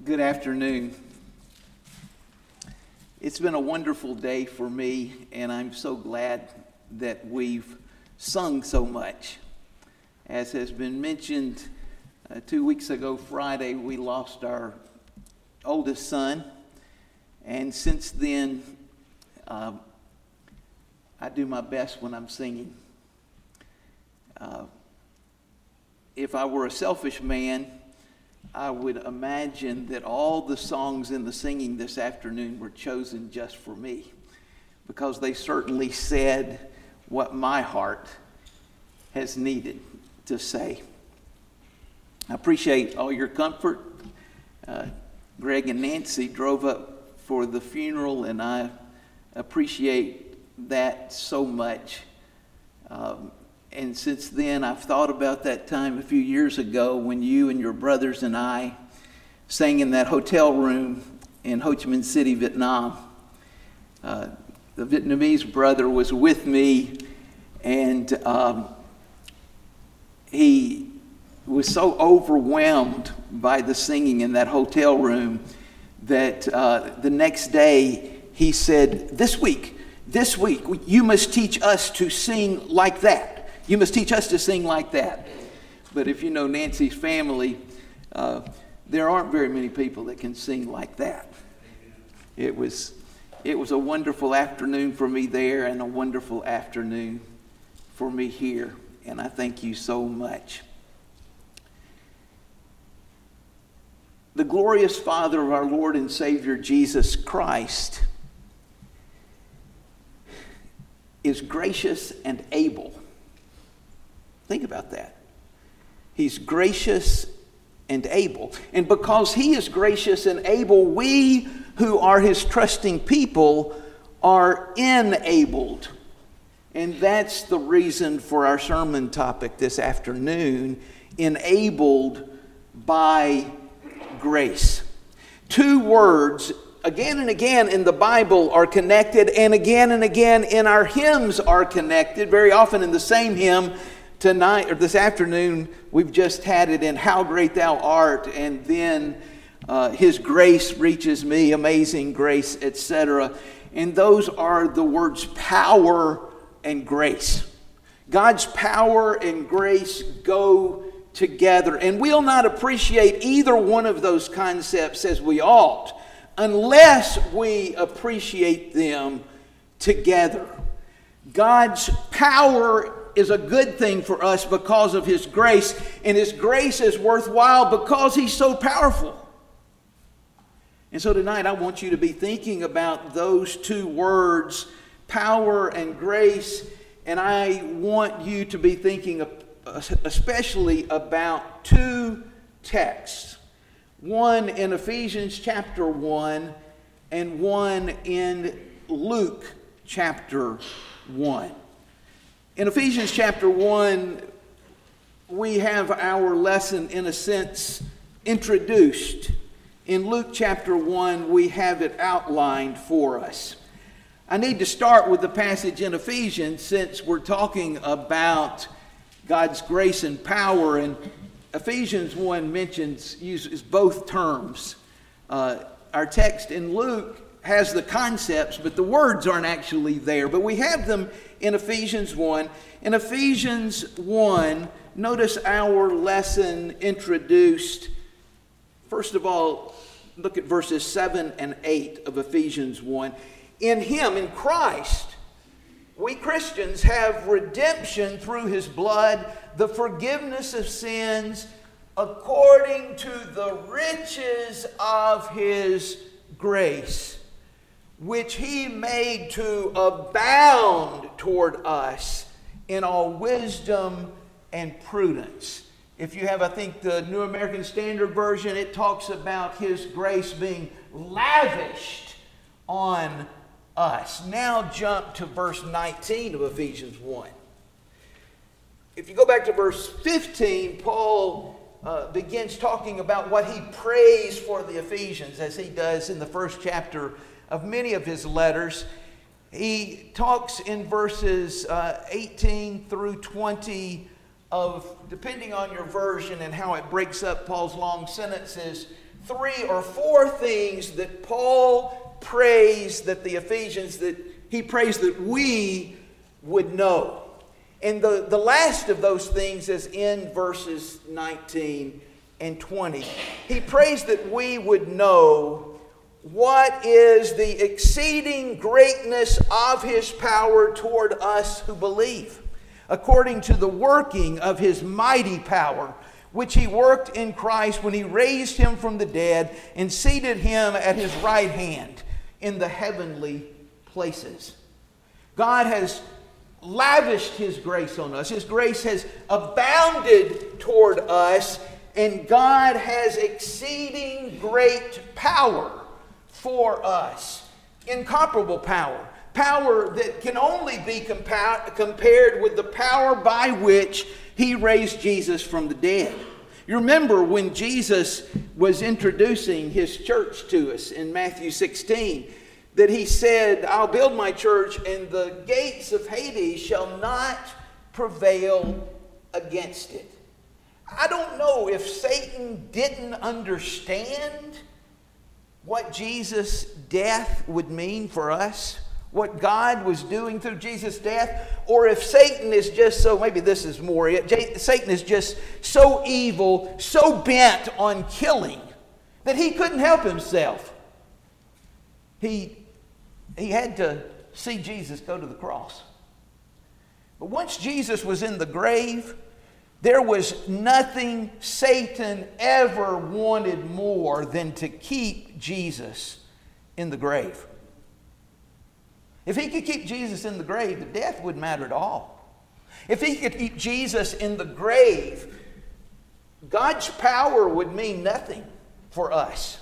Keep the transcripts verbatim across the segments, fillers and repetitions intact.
Good afternoon. It's been a wonderful day for me, and I'm so glad that we've sung so much. As has been mentioned, uh, two weeks ago Friday, we lost our oldest son, and since then, um, I do my best when I'm singing. Uh, if I were a selfish man, I would imagine that all the songs in the singing this afternoon were chosen just for me, because they certainly said what my heart has needed to say. I appreciate all your comfort. Uh, Greg and Nancy drove up for the funeral, and I appreciate that so much. Um, And since then, I've thought about that time a few years ago when you and your brothers and I sang in that hotel room in Ho Chi Minh City, Vietnam. Uh, the Vietnamese brother was with me, and um, he was so overwhelmed by the singing in that hotel room that uh, the next day he said, this week, this week, you must teach us to sing like that. You must teach us to sing like that. But if you know Nancy's family, uh, there aren't very many people that can sing like that. It was, it was a wonderful afternoon for me there and a wonderful afternoon for me here. And I thank you so much. The glorious Father of our Lord and Savior Jesus Christ is gracious and able. Think about that. He's gracious and able. And because he is gracious and able, we who are his trusting people are enabled. And that's the reason for our sermon topic this afternoon, enabled by grace. Two words again and again in the Bible are connected, and again and again in our hymns are connected, very often in the same hymn. Tonight, or this afternoon, we've just had it in How Great Thou Art, and then uh, His grace reaches me, amazing grace, et cetera. And those are the words power and grace. God's power and grace go together, and we'll not appreciate either one of those concepts as we ought unless we appreciate them together. God's power is a good thing for us because of his grace, and his grace is worthwhile because he's so powerful. And so tonight I want you to be thinking about those two words, power and grace, and I want you to be thinking especially about two texts. One in Ephesians chapter one and one in Luke chapter one. In Ephesians chapter one, we have our lesson, in a sense, introduced. In Luke chapter one, we have it outlined for us. I need to start with the passage in Ephesians since we're talking about God's grace and power. And Ephesians one mentions, uses both terms. Uh, our text in Luke has the concepts, but the words aren't actually there. But we have them in Ephesians one. In Ephesians one, notice our lesson introduced. First of all, look at verses seven and eight of Ephesians one. In him, in Christ, we Christians have redemption through his blood, the forgiveness of sins, according to the riches of his grace, which he made to abound toward us in all wisdom and prudence. If you have, I think, the New American Standard Version, it talks about his grace being lavished on us. Now jump to verse nineteen of Ephesians one. If you go back to verse fifteen, Paul uh, begins talking about what he prays for the Ephesians, as he does in the first chapter of many of his letters. He talks in verses uh, eighteen through twenty of, depending on your version and how it breaks up Paul's long sentences, three or four things that Paul prays that the Ephesians, that he prays that we would know. And the, the last of those things is in verses nineteen and twenty. He prays that we would know what is the exceeding greatness of his power toward us who believe, according to the working of his mighty power, which he worked in Christ when he raised him from the dead and seated him at his right hand in the heavenly places. God has lavished his grace on us. His grace has abounded toward us, and God has exceeding great power for us. Incomparable power. Power that can only be compa- compared with the power by which he raised Jesus from the dead. You remember when Jesus was introducing his church to us in Matthew sixteen, that he said, I'll build my church and the gates of Hades shall not prevail against it. I don't know if Satan didn't understand what Jesus' death would mean for us, what God was doing through Jesus' death, or if Satan is just so, maybe this is more it, Satan is just so evil, so bent on killing, that he couldn't help himself. He, he had to see Jesus go to the cross. But once Jesus was in the grave, there was nothing Satan ever wanted more than to keep Jesus in the grave. If he could keep Jesus in the grave, the death wouldn't matter at all. If he could keep Jesus in the grave, God's power would mean nothing for us.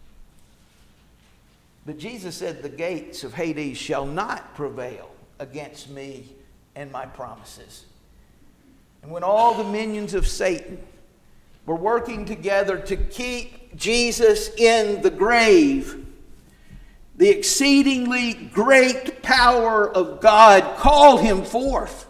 But Jesus said, the gates of Hades shall not prevail against me and my promises. And when all the minions of Satan were working together to keep Jesus in the grave, the exceedingly great power of God called him forth.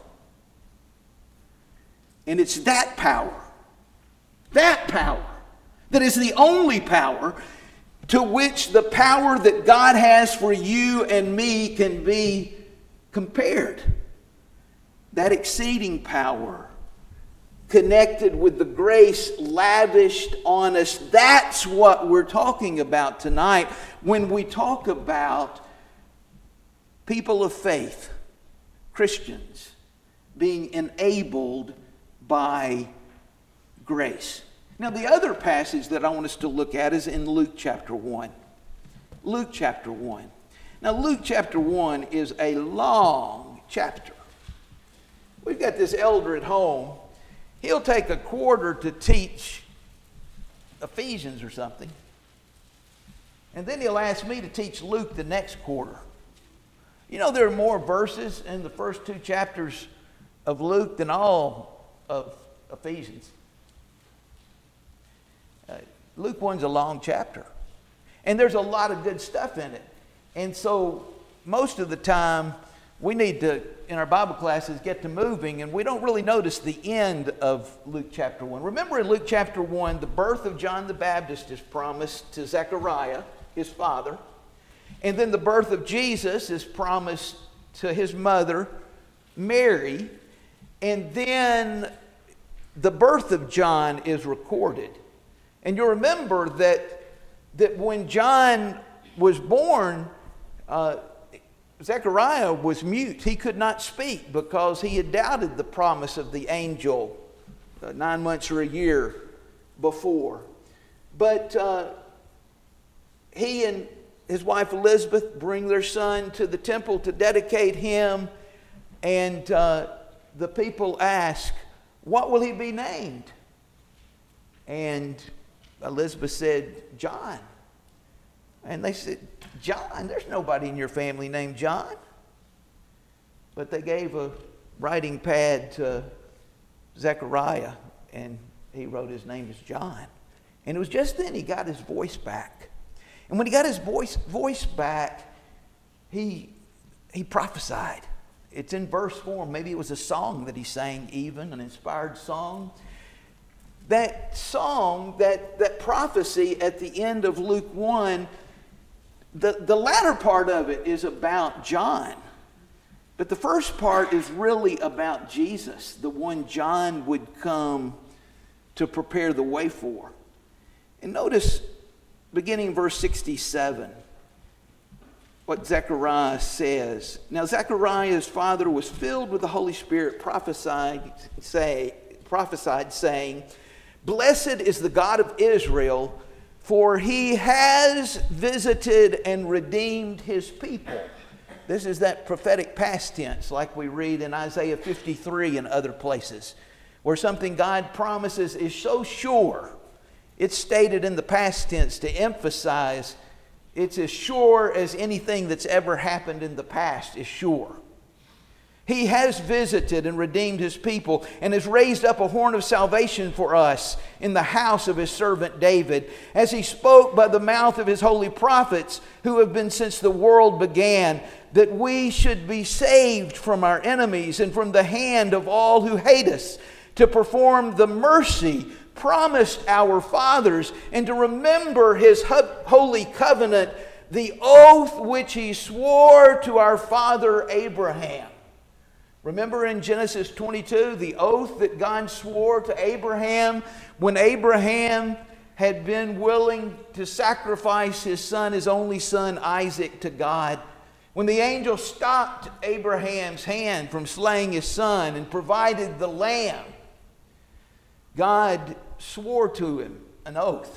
And it's that power, that power, that is the only power to which the power that God has for you and me can be compared. That exceeding power connected with the grace lavished on us. That's what we're talking about tonight when we talk about people of faith, Christians, being enabled by grace. Now, the other passage that I want us to look at is in Luke chapter one. Luke chapter one. Now, Luke chapter one is a long chapter. We've got this elder at home. He'll take a quarter to teach Ephesians or something. And then he'll ask me to teach Luke the next quarter. You know, there are more verses in the first two chapters of Luke than all of Ephesians. Uh, Luke one's a long chapter. And there's a lot of good stuff in it. And so most of the time we need to, in our Bible classes, get to moving, and we don't really notice the end of Luke chapter one. Remember in Luke chapter one, the birth of John the Baptist is promised to Zechariah, his father. And then the birth of Jesus is promised to his mother, Mary. And then the birth of John is recorded. And you'll remember that, that when John was born, uh, Zechariah was mute. He could not speak because he had doubted the promise of the angel uh, nine months or a year before. But uh, he and his wife Elizabeth bring their son to the temple to dedicate him. And uh, the people ask, what will he be named? And Elizabeth said, John. And they said, John? There's nobody in your family named John. But they gave a writing pad to Zechariah, and he wrote his name as John. And it was just then he got his voice back. And when he got his voice, voice back, he, he prophesied. It's in verse form. Maybe it was a song that he sang even, an inspired song. that song, that, that prophecy at the end of Luke one, the, the latter part of it is about John. But the first part is really about Jesus, the one John would come to prepare the way for. And notice, beginning in verse sixty-seven, what Zechariah says. Now Zechariah's father was filled with the Holy Spirit, prophesied, say, prophesied saying, "Blessed is the God of Israel, for he has visited and redeemed his people." This is that prophetic past tense like we read in Isaiah fifty-three and other places, where something God promises is so sure. It's stated in the past tense to emphasize it's as sure as anything that's ever happened in the past is sure. He has visited and redeemed his people and has raised up a horn of salvation for us in the house of his servant David, as he spoke by the mouth of his holy prophets who have been since the world began, that we should be saved from our enemies and from the hand of all who hate us, to perform the mercy promised our fathers, and to remember his holy covenant, the oath which he swore to our father Abraham. Remember in Genesis twenty-two, the oath that God swore to Abraham when Abraham had been willing to sacrifice his son, his only son Isaac, to God. When the angel stopped Abraham's hand from slaying his son and provided the lamb, God swore to him an oath.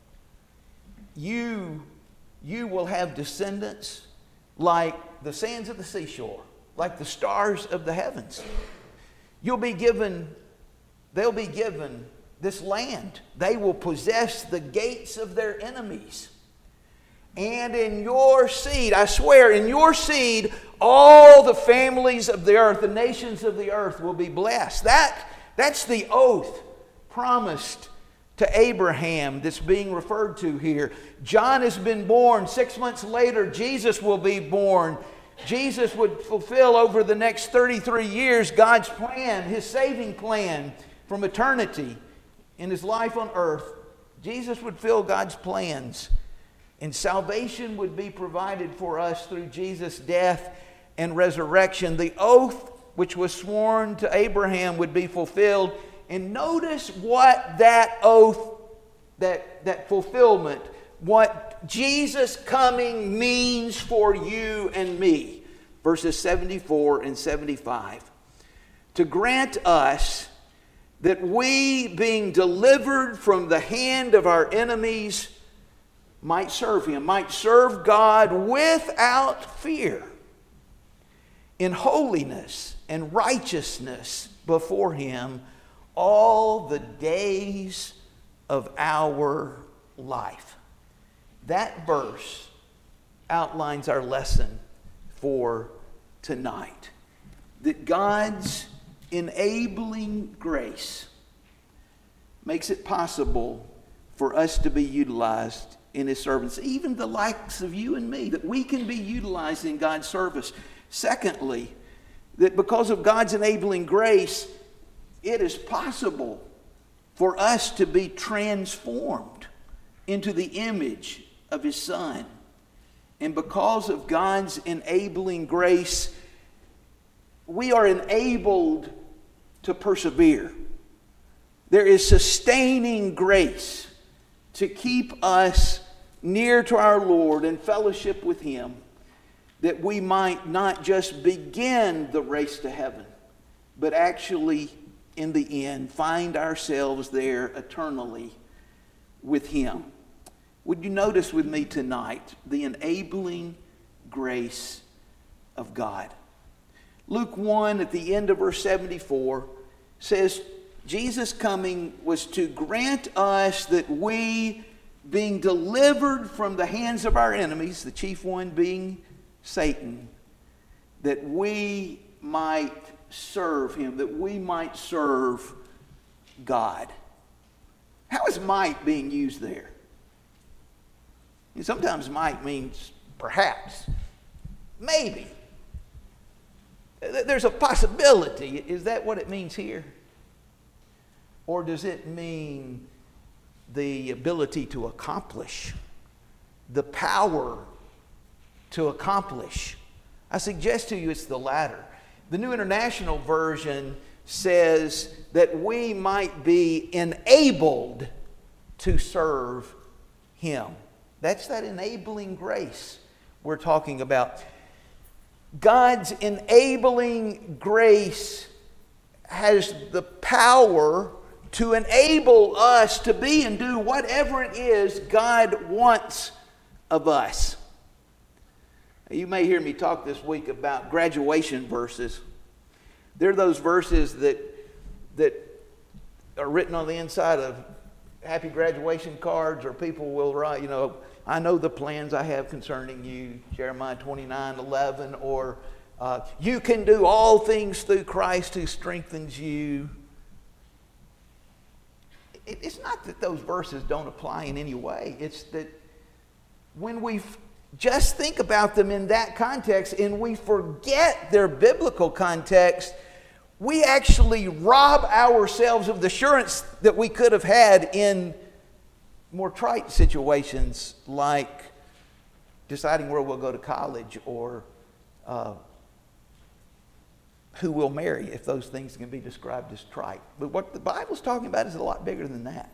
You, you will have descendants like the sands of the seashore, like the stars of the heavens. You'll be given, they'll be given this land. They will possess the gates of their enemies. And in your seed, I swear, in your seed, all the families of the earth, the nations of the earth will be blessed. That, that's the oath promised to Abraham that's being referred to here. John has been born. Six months later, Jesus will be born. Jesus would fulfill over the next thirty-three years God's plan, his saving plan from eternity in his life on earth. Jesus would fill God's plans, and salvation would be provided for us through Jesus' death and resurrection. The oath which was sworn to Abraham would be fulfilled. And notice what that oath, that, that fulfillment, what Jesus coming means for you and me. Verses seventy-four and seventy-five. To grant us that we, being delivered from the hand of our enemies, might serve him, might serve God without fear, in holiness and righteousness before him all the days of our life. That verse outlines our lesson for tonight. That God's enabling grace makes it possible for us to be utilized in his servants, even the likes of you and me, that we can be utilized in God's service. Secondly, that because of God's enabling grace, it is possible for us to be transformed into the image of his Son. And because of God's enabling grace, we are enabled to persevere. There is sustaining grace to keep us near to our Lord and fellowship with him, that we might not just begin the race to heaven, but actually in the end find ourselves there eternally with him. Would you notice with me tonight the enabling grace of God? Luke one at the end of verse seventy-four says Jesus' coming was to grant us that we, being delivered from the hands of our enemies, the chief one being Satan, that we might serve him, that we might serve God. How is might being used there? And sometimes might means perhaps, maybe. There's a possibility. Is that what it means here? Or does it mean the ability to accomplish, the power to accomplish? I suggest to you it's the latter. The New International Version says that we might be enabled to serve Him. That's that enabling grace we're talking about. God's enabling grace has the power to enable us to be and do whatever it is God wants of us. You may hear me talk this week about graduation verses. They're those verses that, that are written on the inside of happy graduation cards, or people will write, you know, I know the plans I have concerning you, Jeremiah twenty-nine eleven, or uh, you can do all things through Christ who strengthens you. It, it's not that those verses don't apply in any way. It's that when we just think about them in that context and we forget their biblical context, we actually rob ourselves of the assurance that we could have had in more trite situations like deciding where we'll go to college, or uh, who we'll marry, if those things can be described as trite. But what the Bible's talking about is a lot bigger than that.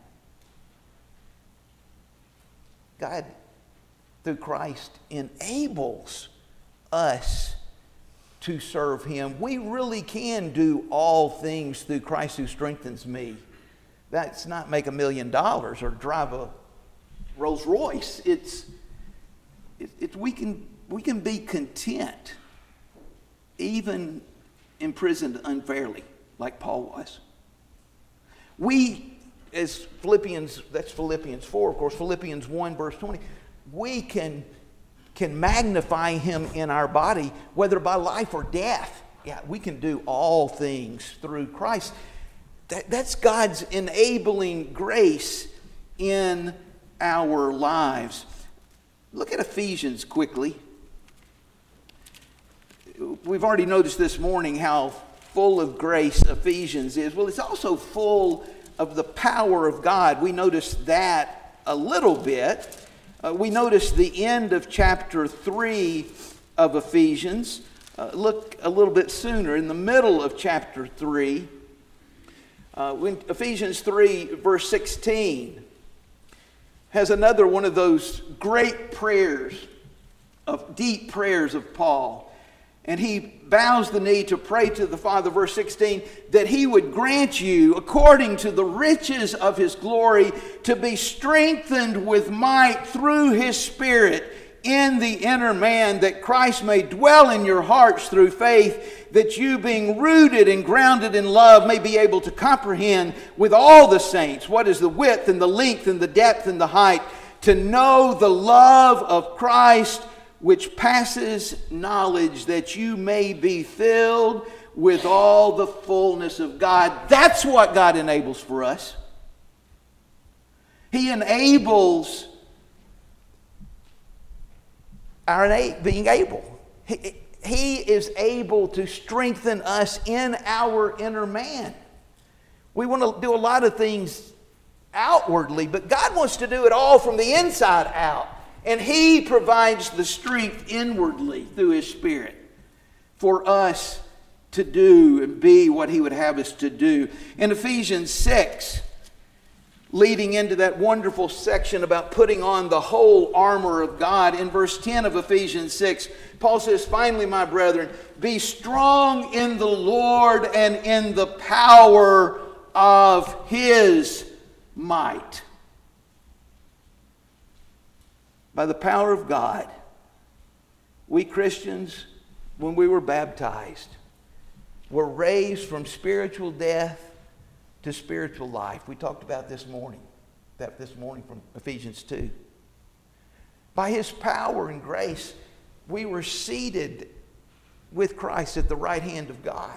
God, through Christ, enables us to serve Him. We really can do all things through Christ who strengthens me. That's not make a million dollars or drive a Rolls Royce. It's, it's, it's we can we can be content, even imprisoned unfairly, like Paul was. We, as Philippians, that's Philippians four, of course, Philippians one, verse twenty, we can, can magnify Him in our body, whether by life or death. Yeah, we can do all things through Christ. That, that's God's enabling grace in our lives. Look at Ephesians quickly. We've already noticed this morning how full of grace Ephesians is. Well, it's also full of the power of God. We noticed that a little bit. Uh, we noticed the end of chapter three of Ephesians. Uh, look a little bit sooner, in the middle of chapter three. Uh, when Ephesians three, verse sixteen, has another one of those great prayers, of deep prayers of Paul. And he bows the knee to pray to the Father, verse sixteen, that He would grant you, according to the riches of His glory, to be strengthened with might through His Spirit in the inner man, that Christ may dwell in your hearts through faith, that you, being rooted and grounded in love, may be able to comprehend with all the saints what is the width and the length and the depth and the height, to know the love of Christ, which passes knowledge, that you may be filled with all the fullness of God. That's what God enables for us. He enables our being able. He, he is able to strengthen us in our inner man. We want to do a lot of things outwardly, but God wants to do it all from the inside out. And He provides the strength inwardly through His Spirit for us to do and be what He would have us to do. In Ephesians six, leading into that wonderful section about putting on the whole armor of God, in verse ten of Ephesians six, Paul says, finally, my brethren, be strong in the Lord and in the power of His might. By the power of God, we Christians, when we were baptized, were raised from spiritual death to spiritual life. We talked about this morning, that this morning from Ephesians two. By His power and grace, we were seated with Christ at the right hand of God.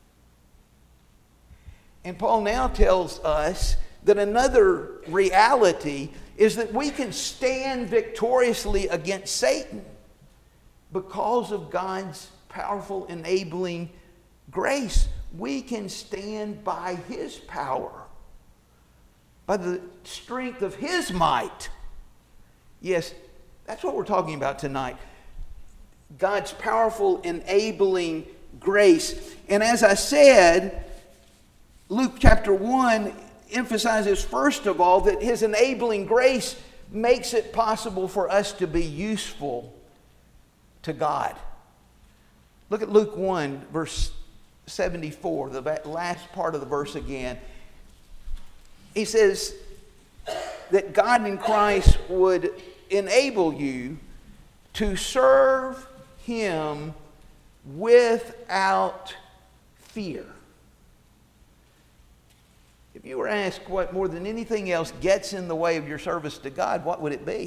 And Paul now tells us that another reality is that we can stand victoriously against Satan because of God's powerful enabling grace. We can stand by His power by the strength of His might. Yes, that's what we're talking about tonight. God's powerful, enabling grace. And as I said, Luke chapter one emphasizes, first of all, that His enabling grace makes it possible for us to be useful to God. Look at Luke one, verse seventy-four, the last part of the verse again. He says that God in Christ would enable you to serve Him without fear. If you were asked what more than anything else gets in the way of your service to God, what would it be?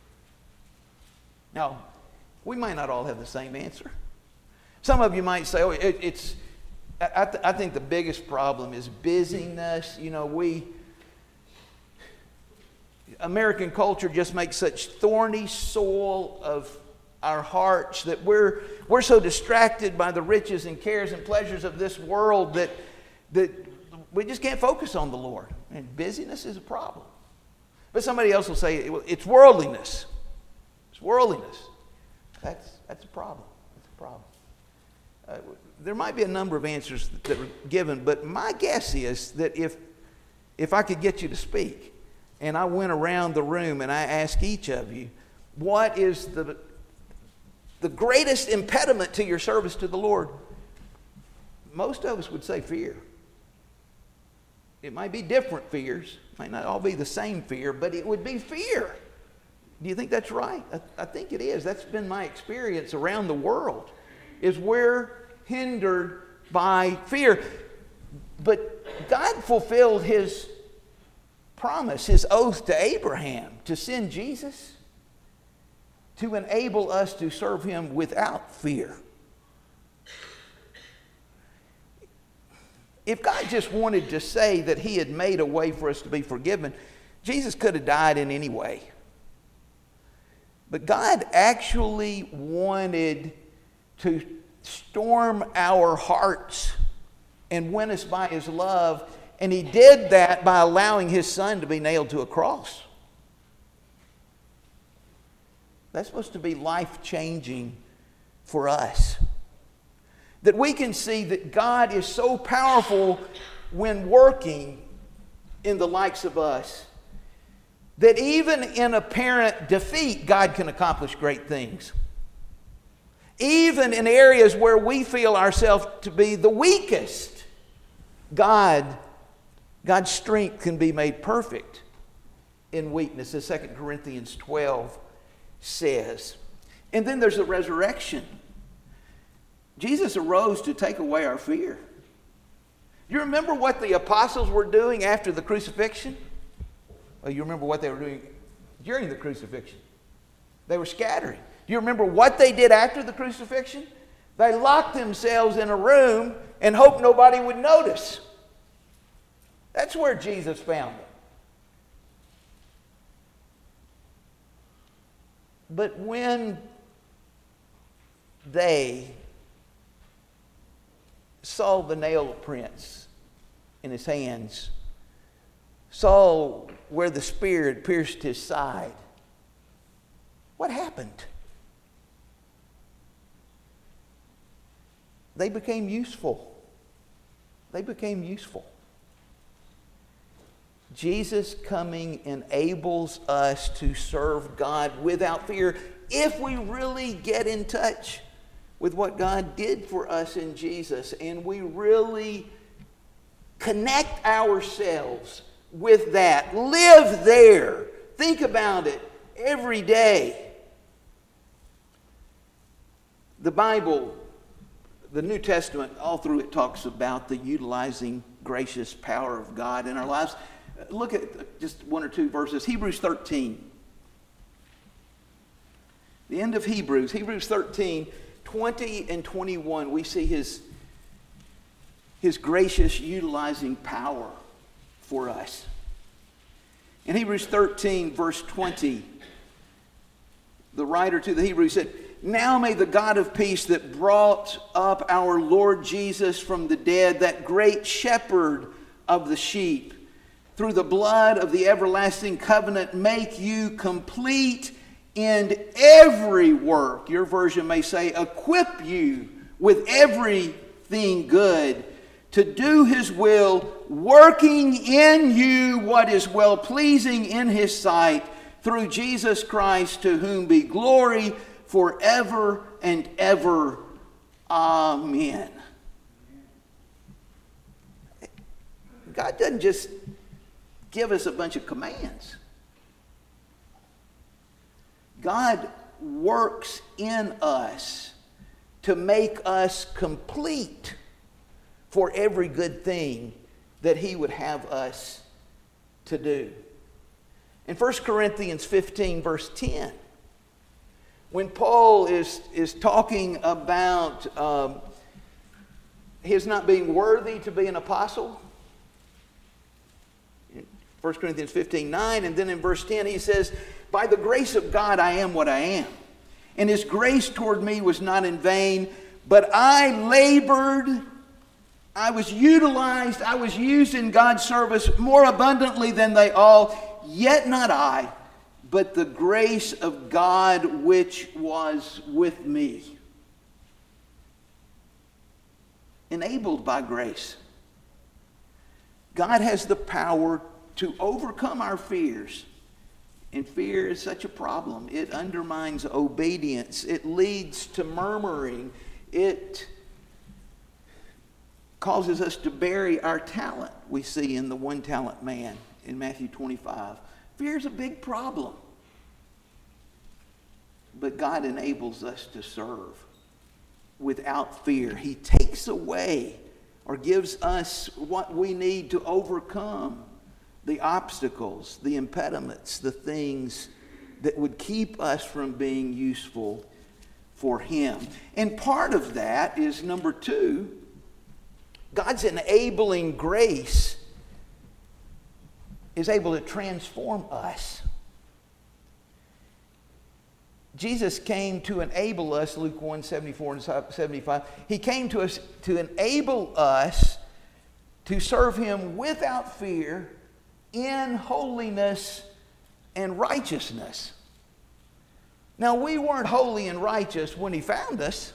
Now, we might not all have the same answer. Some of you might say, oh, it, it's, I, th- I think the biggest problem is busyness. You know, we, American culture just makes such thorny soil of our hearts that we're, we're so distracted by the riches and cares and pleasures of this world that, that we just can't focus on the Lord. And busyness is a problem. But somebody else will say, it's worldliness. It's worldliness. That's, that's a problem. That's a problem. Uh, there might be a number of answers that are given, but my guess is that if, if I could get you to speak, and I went around the room and I asked each of you, what is the, the greatest impediment to your service to the Lord? Most of us would say fear. It might be different fears. It might not all be the same fear, but it would be fear. Do you think that's right? I, I think it is. That's been my experience around the world, is we're hindered by fear. But God fulfilled His promise, His oath to Abraham to send Jesus to enable us to serve Him without fear. If God just wanted to say that He had made a way for us to be forgiven, Jesus could have died in any way. But God actually wanted to storm our hearts and win us by His love, and He did that by allowing His Son to be nailed to a cross. That's supposed to be life-changing for us. That we can see that God is so powerful when working in the likes of us, that even in apparent defeat, God can accomplish great things. Even in areas where we feel ourselves to be the weakest, God, God's strength can be made perfect in weakness, as Second Corinthians twelve says. And then there's the resurrection. Jesus arose to take away our fear. You remember what the apostles were doing after the crucifixion? Well, you remember what they were doing during the crucifixion. They were scattering. Do you remember what they did after the crucifixion? They locked themselves in a room and hoped nobody would notice. That's where Jesus found them. But when they saw the nail prints in His hands, saw where the spear had pierced His side, what happened? They became useful. They became useful. Jesus coming enables us to serve God without fear if we really get in touch with what God did for us in Jesus, and we really connect ourselves with that. Live there. Think about it every day. The Bible, the New Testament, all through it talks about the utilizing gracious power of God in our lives. Look at just one or two verses. Hebrews thirteen. The end of Hebrews. Hebrews thirteen, twenty and twenty-one. We see his, his gracious utilizing power for us. In Hebrews thirteen, verse twenty, the writer to the Hebrews said, "Now may the God of peace that brought up our Lord Jesus from the dead, that great shepherd of the sheep, through the blood of the everlasting covenant, make you complete in every work. Your version may say, equip you with everything good to do his will, working in you what is well-pleasing in his sight, through Jesus Christ, to whom be glory forever and ever. Amen. God doesn't just give us a bunch of commands. God works in us to make us complete for every good thing that he would have us to do. In First Corinthians fifteen, verse ten, when Paul is, is talking about um, his not being worthy to be an apostle, First Corinthians fifteen, nine, and then in verse ten he says, by the grace of God I am what I am, and his grace toward me was not in vain, but I labored, I was utilized, I was used in God's service more abundantly than they all, yet not I, but the grace of God which was with me. Enabled by grace. God has the power to overcome our fears. And fear is such a problem. It undermines obedience. It leads to murmuring. It causes us to bury our talent, we see in the one talent man in Matthew twenty-five. Fear is a big problem. But God enables us to serve without fear. He takes away or gives us what we need to overcome the obstacles, the impediments, the things that would keep us from being useful for him. And part of that is, number two, God's enabling grace is able to transform us. Jesus came to enable us, Luke one, seventy-four and seventy-five. He came to us to enable us to serve him without fear, in holiness and righteousness. Now, we weren't holy and righteous when he found us,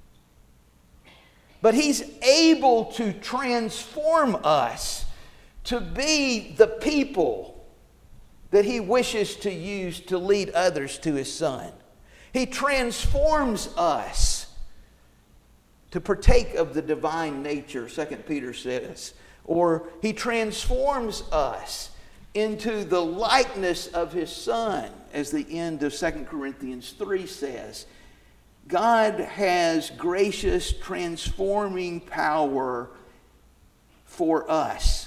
but he's able to transform us to be the people that he wishes to use to lead others to his Son. He transforms us to partake of the divine nature, Second Peter says. Or he transforms us into the likeness of his Son, as the end of Second Corinthians three says. God has gracious, transforming power for us.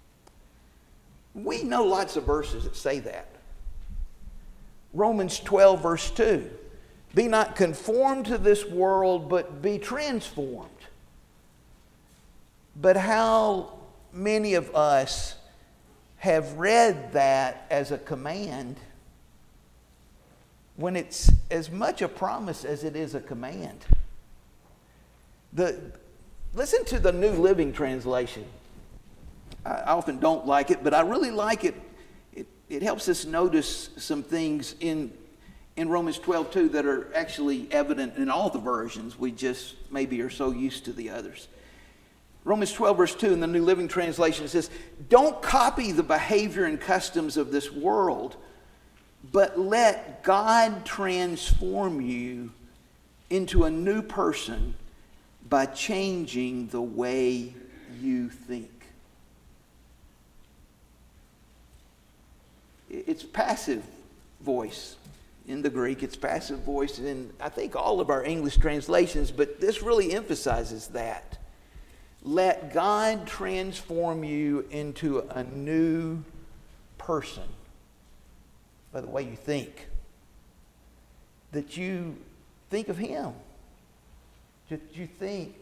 We know lots of verses that say that. Romans twelve, verse two. Be not conformed to this world, but be transformed. But how many of us have read that as a command when it's as much a promise as it is a command? The, listen to the New Living Translation. I often don't like it, but I really like it. It, it helps us notice some things in, in Romans twelve two that are actually evident in all the versions. We just maybe are so used to the others. Romans twelve, verse two in the New Living Translation says, don't copy the behavior and customs of this world, but let God transform you into a new person by changing the way you think. It's passive voice in the Greek. It's passive voice in, I think, all of our English translations, but this really emphasizes that. Let God transform you into a new person by the way you think. That you think of him. That you think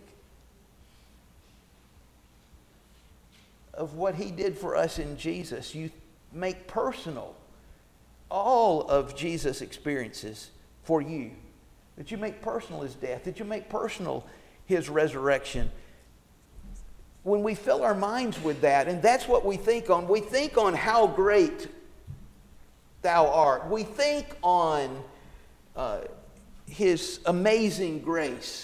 of what he did for us in Jesus. You make personal all of Jesus' experiences for you. That you make personal his death. That you make personal his resurrection. when we fill our minds with that, and that's what we think on, we think on how great thou art. We think on uh, his amazing grace.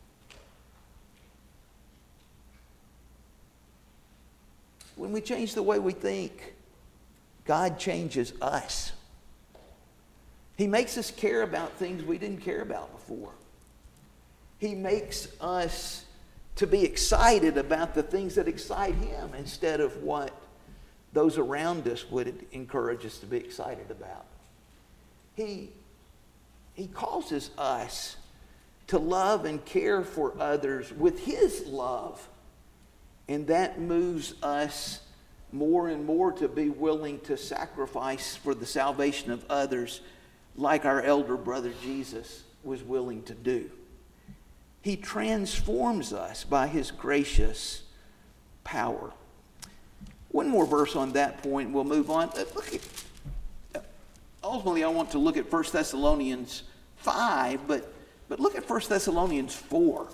When we change the way we think, God changes us. He makes us care about things we didn't care about before. He makes us to be excited about the things that excite him instead of what those around us would encourage us to be excited about. He, he causes us to love and care for others with his love. And that moves us more and more to be willing to sacrifice for the salvation of others, like our elder brother Jesus was willing to do. He transforms us by his gracious power. One more verse on that point, we'll move on. Look at, ultimately, I want to look at First Thessalonians five, but, but look at First Thessalonians four.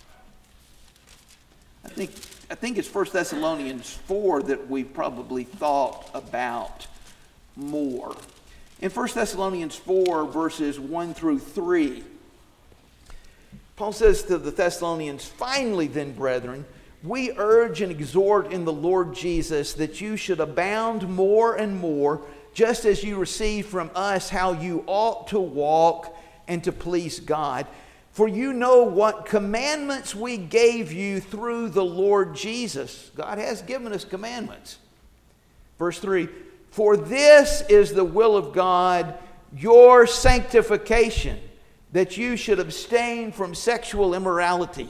I think, I think it's First Thessalonians four that we've probably thought about more. In First Thessalonians four, verses one through three, Paul says to the Thessalonians, "Finally then, brethren, we urge and exhort in the Lord Jesus that you should abound more and more, just as you receive from us how you ought to walk and to please God. For you know what commandments we gave you through the Lord Jesus." God has given us commandments. Verse three, "For this is the will of God, your sanctification, that you should abstain from sexual immorality."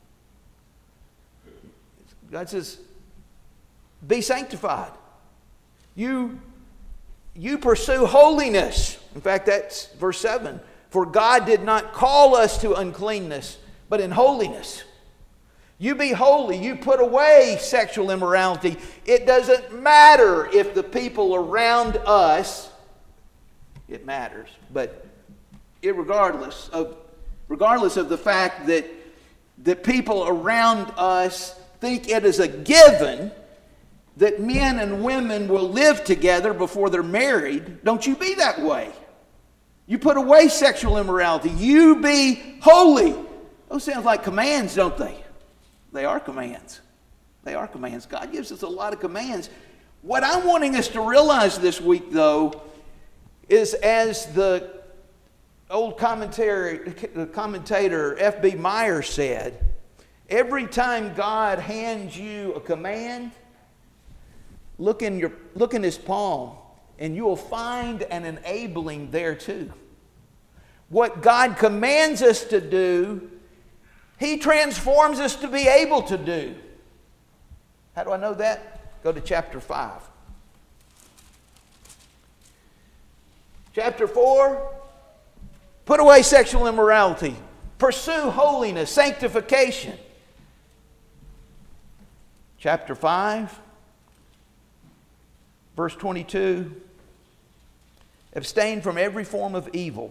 God says, be sanctified. You, you pursue holiness. In fact, that's verse seven. "For God did not call us to uncleanness, but in holiness." You be holy. You put away sexual immorality. It doesn't matter if the people around us, it matters, but irregardless of, regardless of the fact that the people around us think it is a given that men and women will live together before they're married, don't you be that way. You put away sexual immorality. You be holy. Those sound like commands, don't they? They are commands. They are commands. God gives us a lot of commands. What I'm wanting us to realize this week, though, is as the old commentary, commentator F B Meyer said, every time God hands you a command, look in your look in his palm, and you will find an enabling there too. What God commands us to do, he transforms us to be able to do. How do I know that? Go to chapter five. Chapter four, put away sexual immorality. Pursue holiness, sanctification. Chapter five, verse twenty-two, abstain from every form of evil.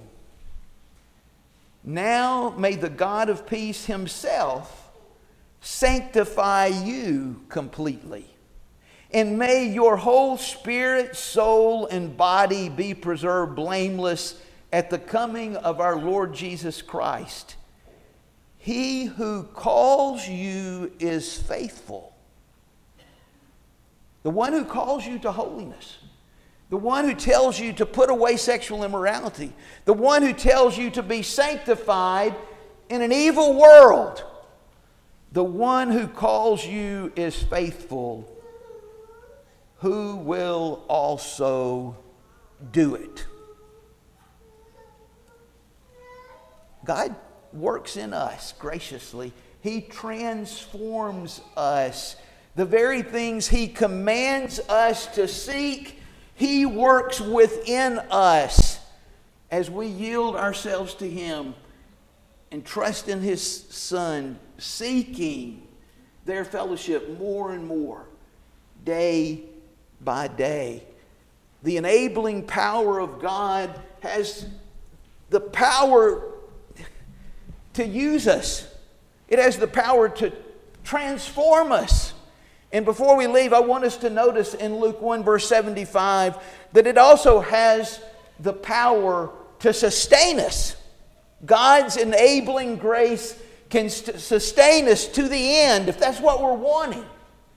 Now may the God of peace himself sanctify you completely. And may your whole spirit, soul, and body be preserved blameless at the coming of our Lord Jesus Christ. He who calls you is faithful. The one who calls you to holiness. The one who tells you to put away sexual immorality. The one who tells you to be sanctified in an evil world. The one who calls you is faithful, who will also do it. God works in us graciously. He transforms us. The very things he commands us to seek, he works within us as we yield ourselves to him and trust in his Son, seeking their fellowship more and more, day by day. The enabling power of God has the power to use us. It has the power to transform us. And before we leave, I want us to notice in Luke one verse seventy-five that it also has the power to sustain us. God's enabling grace can st- sustain us to the end if that's what we're wanting.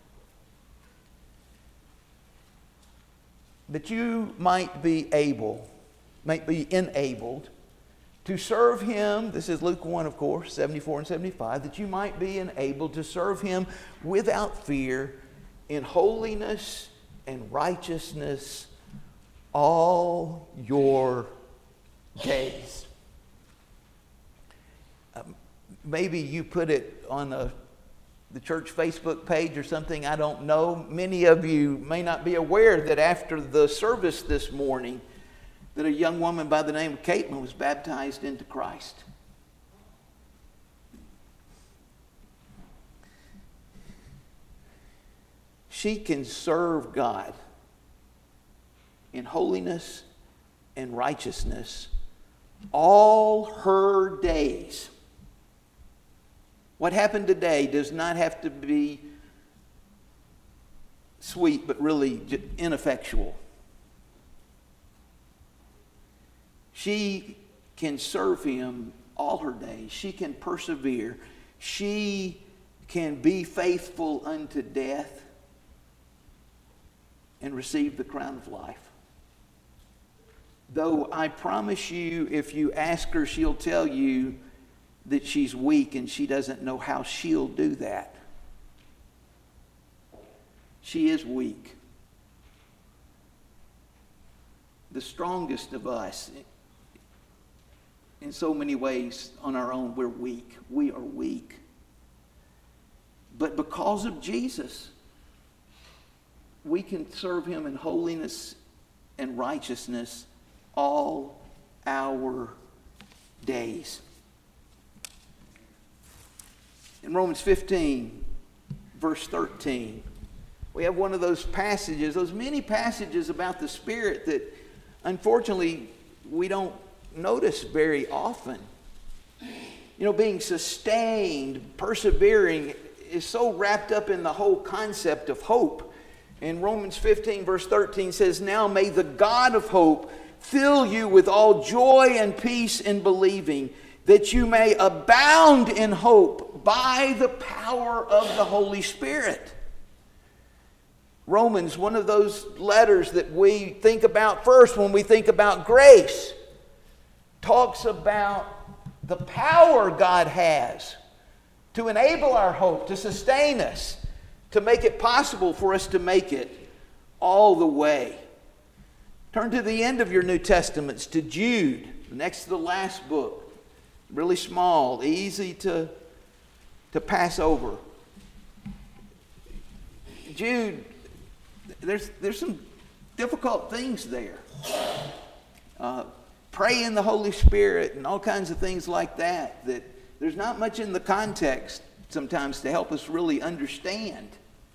That you might be able, might be enabled to serve Him. This is Luke one, of course, seventy-four and seventy-five. That you might be enabled to serve Him without fear in holiness and righteousness all your days. Um, maybe you put it on a, the church Facebook page or something, I don't know. Many of you may not be aware that after the service this morning, that a young woman by the name of Caitlin was baptized into Christ. She can serve God in holiness and righteousness all her days. What happened today does not have to be sweet, but really ineffectual. She can serve Him all her days. She can persevere. She can be faithful unto death and receive the crown of life. Though I promise you, if you ask her, she'll tell you that she's weak and she doesn't know how she'll do that. She is weak. The strongest of us, in so many ways, on our own, we're weak. We are weak. But because of Jesus, we can serve Him in holiness and righteousness all our days. In Romans fifteen, verse thirteen, we have one of those passages, those many passages about the Spirit that unfortunately we don't notice very often. You know, being sustained, persevering is so wrapped up in the whole concept of hope. In Romans fifteen, verse thirteen says, "Now may the God of hope fill you with all joy and peace in believing, that you may abound in hope by the power of the Holy Spirit." Romans, one of those letters that we think about first when we think about grace, talks about the power God has to enable our hope, to sustain us, to make it possible for us to make it all the way. Turn to the end of your New Testaments, to Jude, next to the last book. Really small, easy to, to pass over. Jude, there's, there's some difficult things there. Uh, pray in the Holy Spirit and all kinds of things like that, that there's not much in the context sometimes to help us really understand.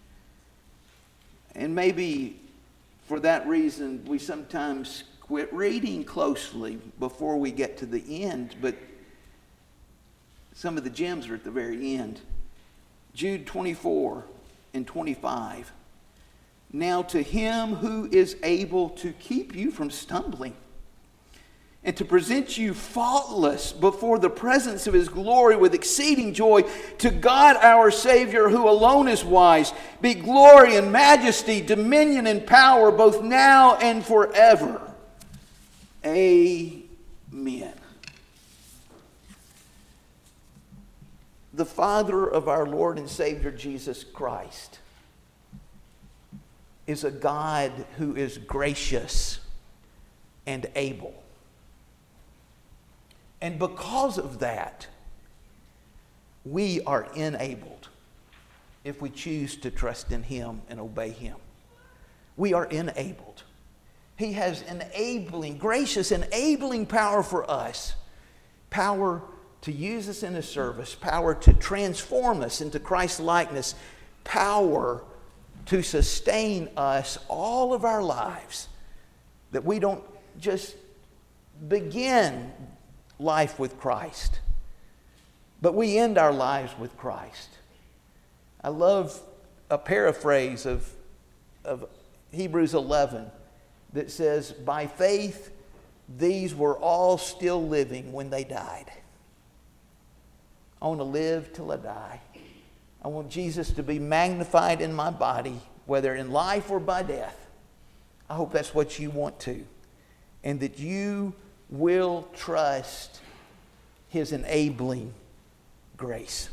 And maybe for that reason, we sometimes quit reading closely before we get to the end, but some of the gems are at the very end. Jude twenty-four and twenty-five. "Now to Him who is able to keep you from stumbling and to present you faultless before the presence of His glory with exceeding joy, to God our Savior, who alone is wise, be glory and majesty, dominion and power, both now and forever. Amen." The Father of our Lord and Savior Jesus Christ is a God who is gracious and able. And because of that, we are enabled if we choose to trust in Him and obey Him. We are enabled. He has enabling, gracious, enabling power for us. Power to use us in His service. Power to transform us into Christ's likeness. Power to sustain us all of our lives. That we don't just begin life with Christ, but we end our lives with Christ. I love a paraphrase of, of Hebrews eleven that says, by faith, these were all still living when they died. I want to live till I die. I want Jesus to be magnified in my body, whether in life or by death. I hope that's what you want to. And that you will trust His enabling grace.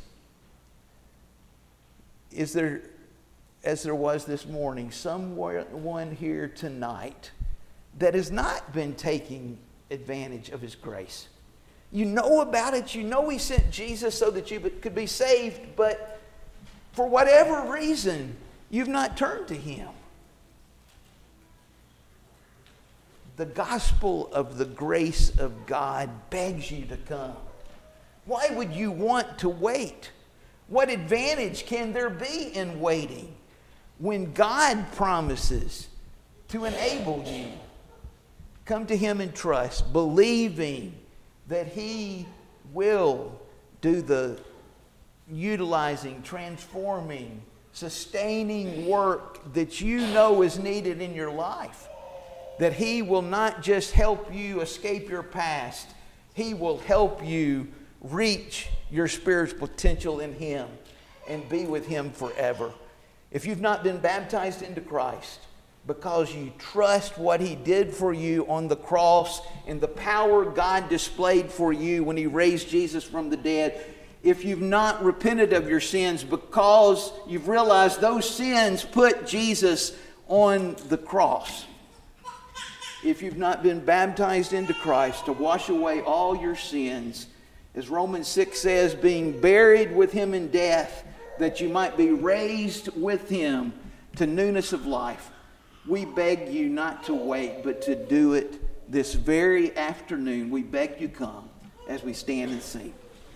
Is there, as there was this morning, someone here tonight that has not been taking advantage of His grace? You know about it. You know He sent Jesus so that you could be saved, but for whatever reason, you've not turned to Him. The gospel of the grace of God begs you to come. Why would you want to wait? What advantage can there be in waiting when God promises to enable you? Come to Him in trust, believing that He will do the utilizing, transforming, sustaining work that you know is needed in your life. That He will not just help you escape your past, He will help you reach your spiritual potential in Him and be with Him forever. If you've not been baptized into Christ because you trust what He did for you on the cross and the power God displayed for you when He raised Jesus from the dead, if you've not repented of your sins because you've realized those sins put Jesus on the cross, if you've not been baptized into Christ to wash away all your sins, as Romans six says, being buried with Him in death, that you might be raised with Him to newness of life, we beg you not to wait, but to do it this very afternoon. We beg you come as we stand and sing.